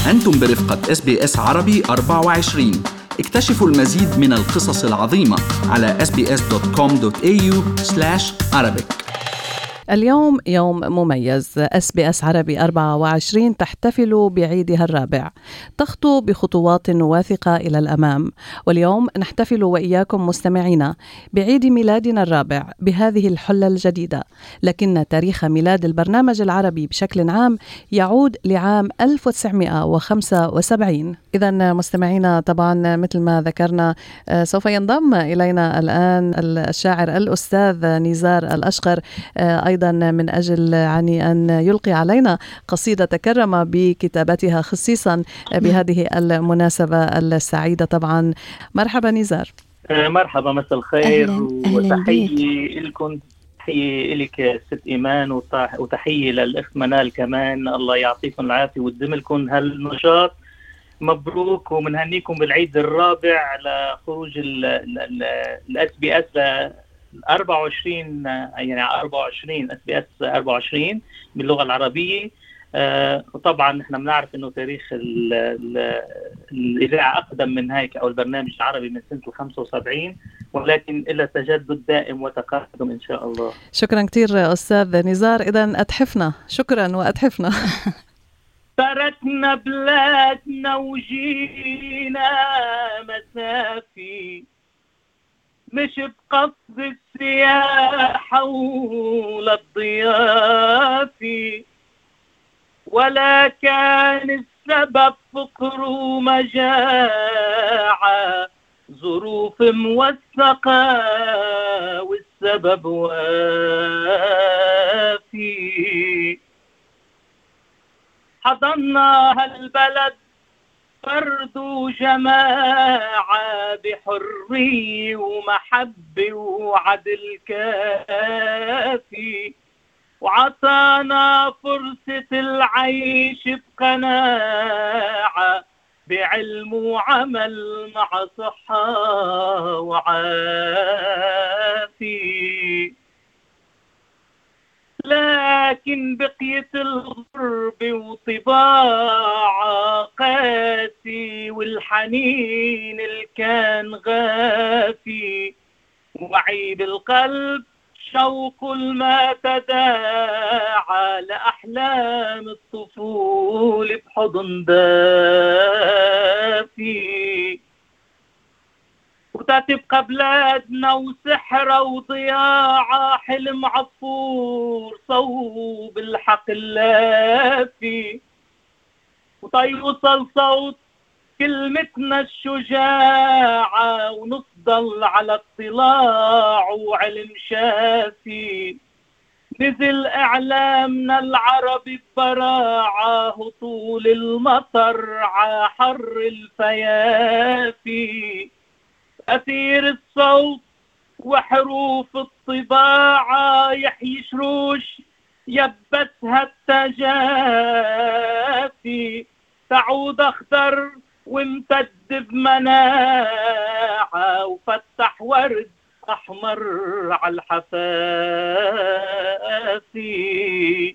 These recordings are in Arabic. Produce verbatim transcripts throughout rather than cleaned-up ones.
أنتم برفقة إس بي إس عربي أربعة وعشرين. اكتشفوا المزيد من القصص العظيمة على إس بي إس دوت كوم دوت إيه يو سلاش عربيك. اليوم يوم مميز. إس بي إس عربي أربعة وعشرين تحتفل بعيدها الرابع، تخطو بخطوات واثقة إلى الأمام. واليوم نحتفل وإياكم مستمعينا بعيد ميلادنا الرابع بهذه الحلة الجديدة، لكن تاريخ ميلاد البرنامج العربي بشكل عام يعود لعام ألف وتسعمائة وخمسة وسبعين. إذن مستمعينا، طبعا مثل ما ذكرنا سوف ينضم إلينا الآن الشاعر الأستاذ نزار الأشقر، أيضا من أجل يعني أن يلقي علينا قصيدة تكرم بكتابتها خصيصا بهذه المناسبة السعيدة. طبعا مرحبا نزار. مرحبا، مساء الخير، وتحيي لكم، تحيي لك ست إيمان، وتحيي للأخت منال كمان. الله يعطيكم العافية ويديم لكم هالنشاط. مبروك ومنهنيكم بالعيد الرابع لخروج الاس بي اس أربعة وعشرين، يعني أربعة وعشرين اس بي اس أربعة وعشرين باللغة العربية. آه وطبعا نحن بنعرف انه تاريخ ال ال الإذاعة أقدم من هيك، أو البرنامج العربي من سنة خمسة وسبعين، ولكن إلى تجدد دائم وتقدم إن شاء الله. شكرا كثير أستاذ نزار. إذن أتحفنا، شكرا وأتحفنا. تركنا بلادنا وجينا مسافي، مش بقصد السياحة ولا الضيافة، ولا كان السبب فقر ومجاعة، ظروف موثقة والسبب وافي. حضنا هالبلد فرد وجماعة بحرية ومحبة وعدل كافي، وعطانا فرصة العيش بقناعة، بعلم وعمل مع صحة وعافية. لكن بقيت الغرب وطباعة قاسي، والحنين اللي كان غافي، وعيب القلب شوق ما تداعى، لأحلام الطفول بحضن دافي. وتتبقى بلادنا وسحرة وضياعة، حلم عصفور صوب الحق اللافي، وتيوصل صوت كلمتنا الشجاعة، ونفضل على اطلاع وعلم شافي. نزل إعلامنا العربي ببراعة، هطول المطر ع حر الفيافي، أثير الصوت وحروف الطباعة، يحيي شروش يبسها التجافي، تعود أخضر وامتد بمناعة، وفتح ورد أحمر على الحفافي.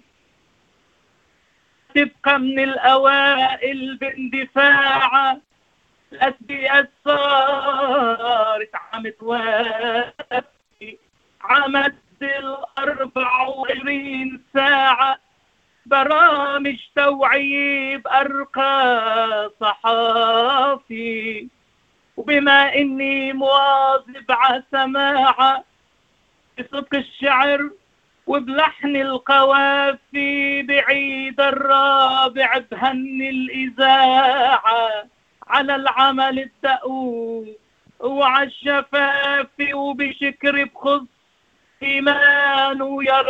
تبقى من الأوائل باندفاعة، الاس بي اس صارت عم توافي، عمد الأربع وعشرين ساعة، برامج توعية بأرقى صحافي. وبما إني مواظب على سماعة بصدق الشعر وبلحن القوافي، بعيد الرابع بهني الإذاعة على العمل الدؤوب وعلى الشفافي، وبشكر بخص إيمان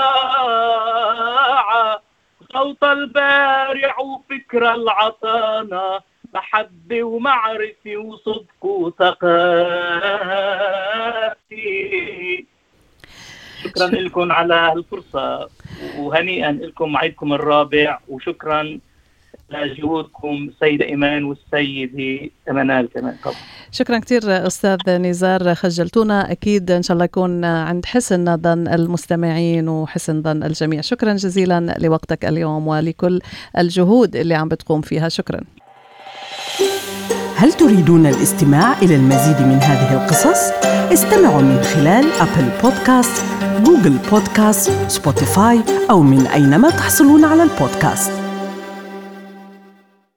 ويراعى، صوت البارع وفكر العطانة، محبة ومعرفة وصدق وثقافي. شكرا لكم على هالفرصة، وهنيئا لكم عيدكم الرابع، وشكرا لجهودكم سيدة إيمان والسيدة منال كمان. طبعا شكرا كثير أستاذ نزار، خجلتونا. أكيد إن شاء الله يكون عند حسن ظن المستمعين وحسن ظن الجميع. شكرا جزيلا لوقتك اليوم ولكل الجهود اللي عم بتقوم فيها. شكرا. هل تريدون الاستماع إلى المزيد من هذه القصص؟ استمعوا من خلال أبل بودكاست، جوجل بودكاست، سبوتيفاي أو من أينما تحصلون على البودكاست.